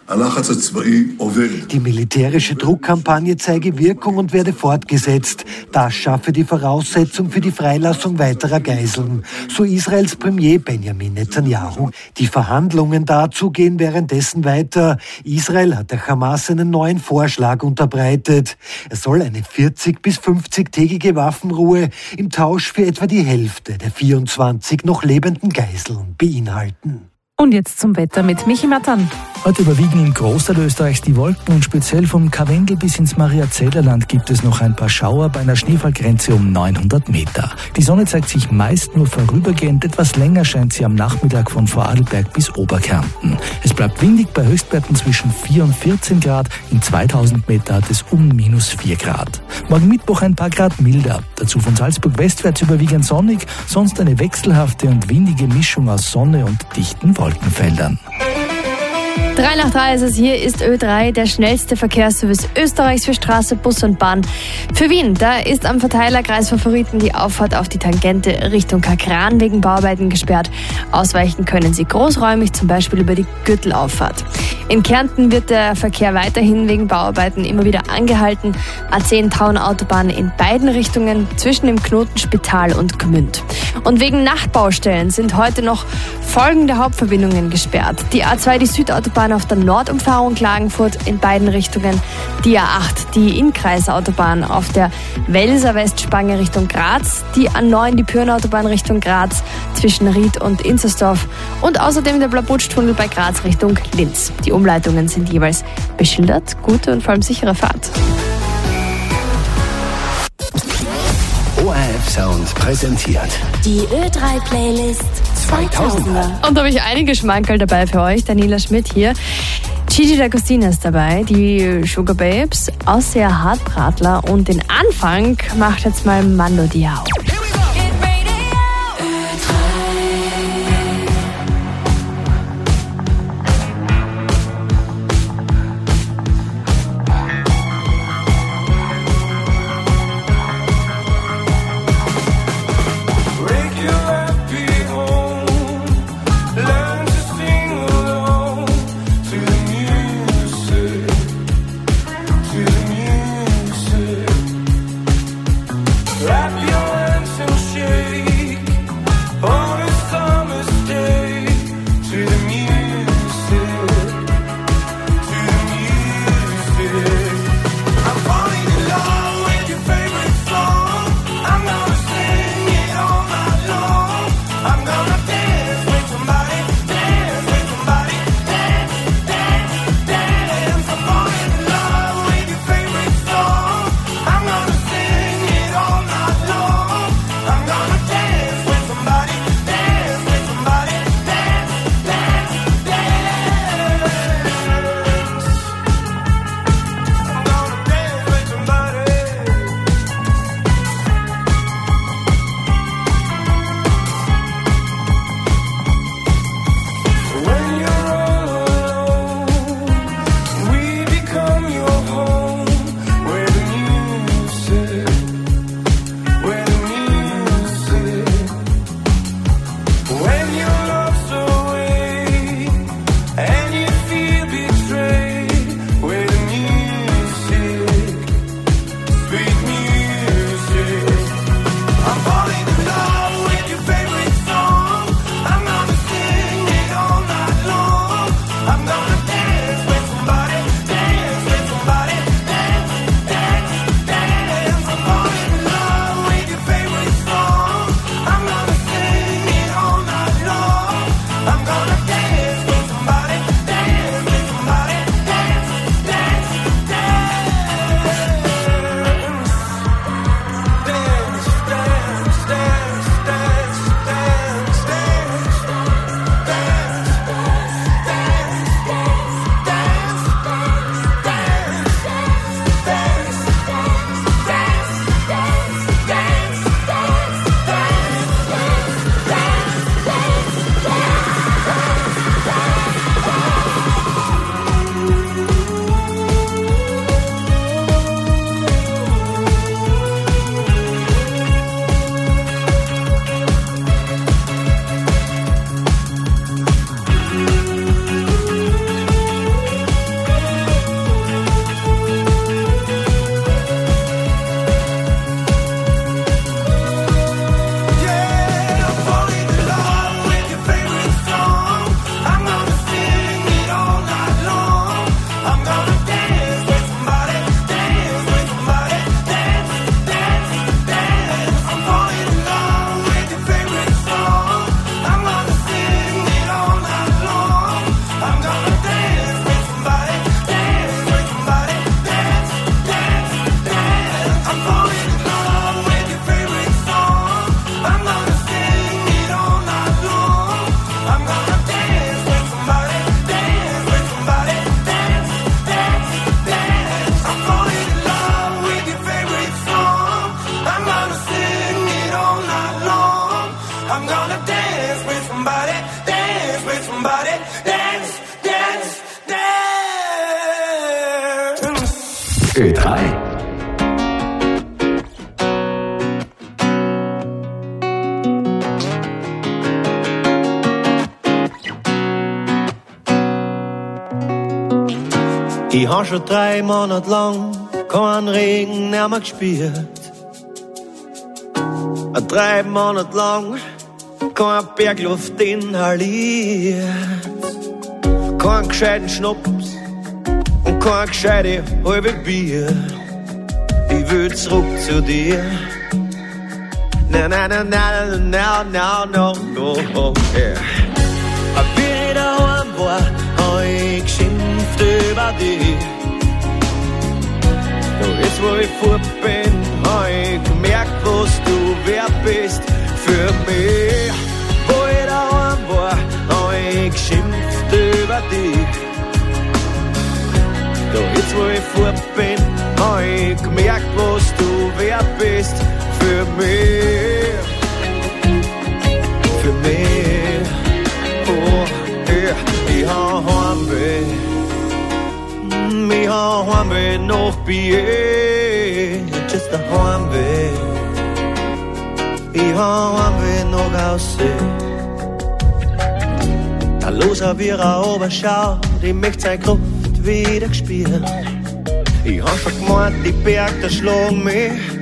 Die militärische Druckkampagne zeige Wirkung und werde fortgesetzt. Das schaffe die Voraussetzung für die Freilassung weiterer Geiseln, so Israels Premier Benjamin Netanyahu. Die Verhandlungen dazu gehen währenddessen weiter. Israel hat der Hamas einen neuen Vorschlag unterbreitet. Es soll eine vierzig- bis fünfzig-tägige Waffenruhe im Tausch für etwa die Hälfte der vierundzwanzig noch lebenden Geiseln beinhalten. Und jetzt zum Wetter mit Michi Matan. Heute überwiegen im Großteil Österreichs die Wolken und speziell vom Karwendel bis ins Mariazellerland gibt es noch ein paar Schauer bei einer Schneefallgrenze um neunhundert Meter. Die Sonne zeigt sich meist nur vorübergehend, etwas länger scheint sie am Nachmittag von Vorarlberg bis Oberkärnten. Es bleibt windig bei Höchstwerten zwischen vier und vierzehn Grad, in zweitausend Meter hat es um minus vier Grad. Morgen Mittwoch ein paar Grad milder, dazu von Salzburg westwärts überwiegend sonnig, sonst eine wechselhafte und windige Mischung aus Sonne und dichten Wolkenfeldern. Drei nach drei ist es, hier ist Ö drei, der schnellste Verkehrsservice Österreichs für Straße, Bus und Bahn. Für Wien, da ist am Verteilerkreis Favoriten die Auffahrt auf die Tangente Richtung Kakran wegen Bauarbeiten gesperrt. Ausweichen können Sie großräumig, zum Beispiel über die Gürtelauffahrt. In Kärnten wird der Verkehr weiterhin wegen Bauarbeiten immer wieder angehalten. A zehn Tauern-Autobahn in beiden Richtungen zwischen dem Knoten Spital und Gmünd. Und wegen Nachtbaustellen sind heute noch folgende Hauptverbindungen gesperrt. Die A zwei, die Südautobahn auf der Nordumfahrung Klagenfurt in beiden Richtungen, die A acht, die Innkreisautobahn auf der Welser Westspange Richtung Graz, die A neun, die Pyrnautobahn Richtung Graz zwischen Ried und Inzersdorf und außerdem der Blabutschtunnel bei Graz Richtung Linz. Die Umleitungen sind jeweils beschildert. Gute und vor allem sichere Fahrt. O R F Sound präsentiert Die Ö drei Playlist zweitausender. Und da habe ich einige Schmankerl dabei für euch. Daniela Schmidt hier. Gigi D'Agostino ist dabei, die Sugar Babes, Ausseher Hartbratler und den Anfang macht jetzt mal Mando Diao. Wrap your Ich hab schon drei Monate lang keinen Regen mehr gespürt. Drei Monate lang keine Bergluft inhaliert. Kein gescheiten Schnaps und kein gescheite halbe Bier. Ich will zurück zu dir. Na na na na na na na no no yeah. Wie ich daheim war, hab ich geschimpft über dich. Doch jetzt wo ich fort bin, hab ich gemerkt, was du wert bist für mich. Wo ich daheim war, hab ich geschimpft über dich. Doch jetzt wo ich fort bin, hab ich gemerkt, was du wert bist für mich. Für mich. Oh, yeah. Ich hab Heimweh. Ich hab Heimweh noch Bier. Just a Heimweh. Ich hab Heimweh noch Aussehen. Da los hab ich oben schaut, ich möcht seine Kraft wieder gespürt. Ich hab schon gemeint, die Berg, da schlagen mich.